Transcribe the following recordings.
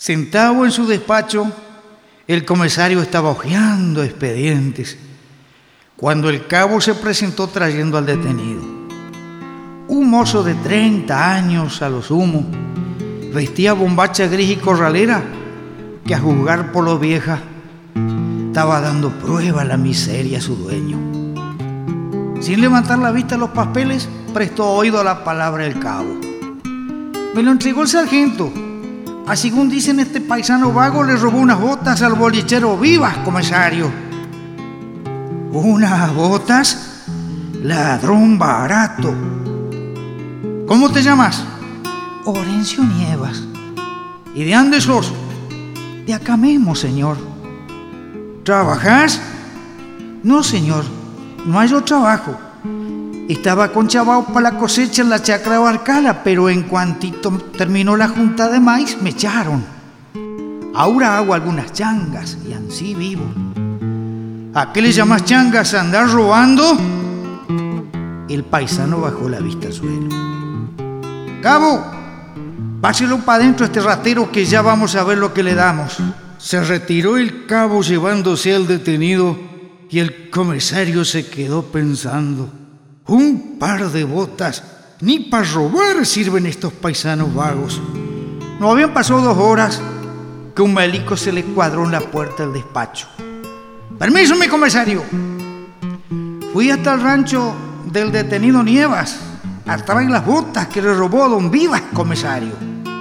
Sentado en su despacho, el comisario estaba hojeando expedientes cuando el cabo se presentó trayendo al detenido. Un mozo de 30 años a lo sumo, vestía bombacha gris y corralera, que a juzgar por lo vieja estaba dando prueba a la miseria a su dueño. Sin levantar la vista a los papeles, prestó oído a la palabra del cabo. Me lo entregó el sargento. Así según dicen, este paisano vago le robó unas botas al bolichero Vivas, comisario. ¿Unas botas? Ladrón barato. ¿Cómo te llamas? Orencio Nievas. ¿Y de dónde sos? De acá mismo, señor. ¿Trabajás? No, señor, no hay otro trabajo. Estaba conchavado para la cosecha en la chacra de Barcala, pero en cuantito terminó la junta de maíz, me echaron. Ahora hago algunas changas y así vivo. ¿A qué le llamas changas? ¿Andar robando? El paisano bajó la vista al suelo. Cabo, páselo para adentro a este ratero que ya vamos a ver lo que le damos. Se retiró el cabo llevándose al detenido y el comisario se quedó pensando. Un par de botas, ni para robar sirven estos paisanos vagos. No habían pasado 2 horas que un melico se le cuadró en la puerta del despacho. Permiso, mi comisario. Fui hasta el rancho del detenido Nievas a traer las botas que le robó a don Vivas, comisario.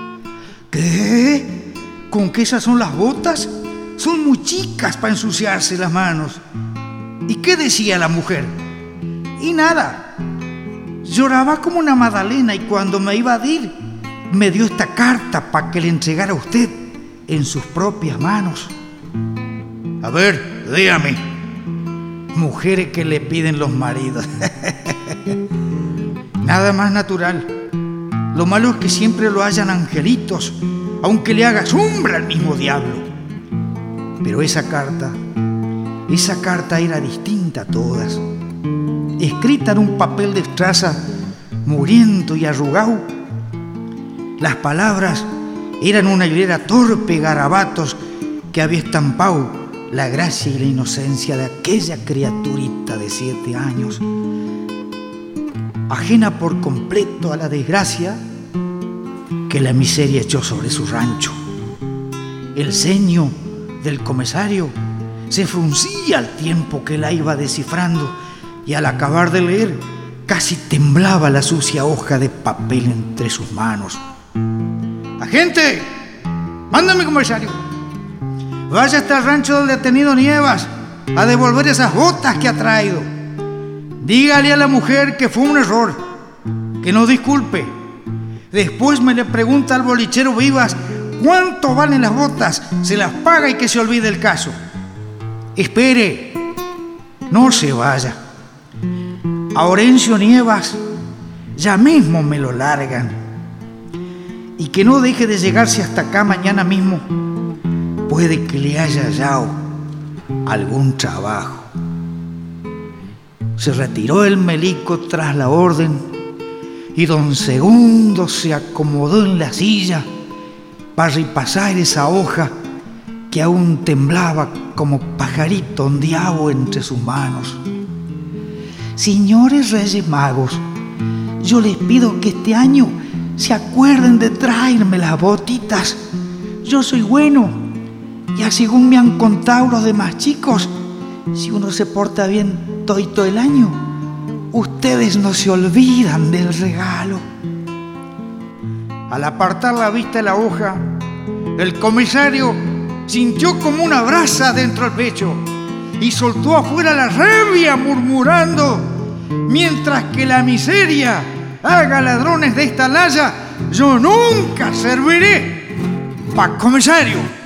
¿Qué? ¿Con qué esas son las botas? Son muy chicas para ensuciarse las manos. ¿Y qué decía la mujer? Y nada, lloraba como una magdalena y cuando me iba a ir, me dio esta carta para que le entregara a usted en sus propias manos. A ver, dígame. Mujeres que le piden los maridos. Nada más natural. Lo malo es que siempre lo hayan angelitos, aunque le haga sombra al mismo diablo. Pero esa carta era distinta a todas. Escrita en un papel de estraza, muriendo y arrugado. Las palabras eran una hilera torpe de garabatos que había estampado la gracia y la inocencia de aquella criaturita de 7 años, ajena por completo a la desgracia que la miseria echó sobre su rancho. El ceño del comisario se fruncía al tiempo que la iba descifrando y al acabar de leer casi temblaba la sucia hoja de papel entre sus manos. ¡Agente! ¡Mándame, comisario! Vaya hasta el rancho del detenido Nievas a devolver esas botas que ha traído. Dígale a la mujer que fue un error, que nos disculpe. Después me le pregunta al bolichero Vivas cuánto valen las botas, se las paga y que se olvide el caso. Espere, no se vaya. A Orencio Nievas ya mismo me lo largan. Y que no deje de llegarse hasta acá mañana mismo. Puede que le haya hallado algún trabajo. Se retiró el melico tras la orden y don Segundo se acomodó en la silla para repasar esa hoja que aún temblaba como pajarito ondeado entre sus manos. Señores Reyes Magos, yo les pido que este año se acuerden de traerme las botitas. Yo soy bueno, ya según me han contado los demás chicos, si uno se porta bien todo el año, ustedes no se olvidan del regalo. Al apartar la vista de la hoja, el comisario sintió como una brasa dentro del pecho y soltó afuera la rabia murmurando: mientras que la miseria haga ladrones de esta laya, yo nunca serviré pa' comisario.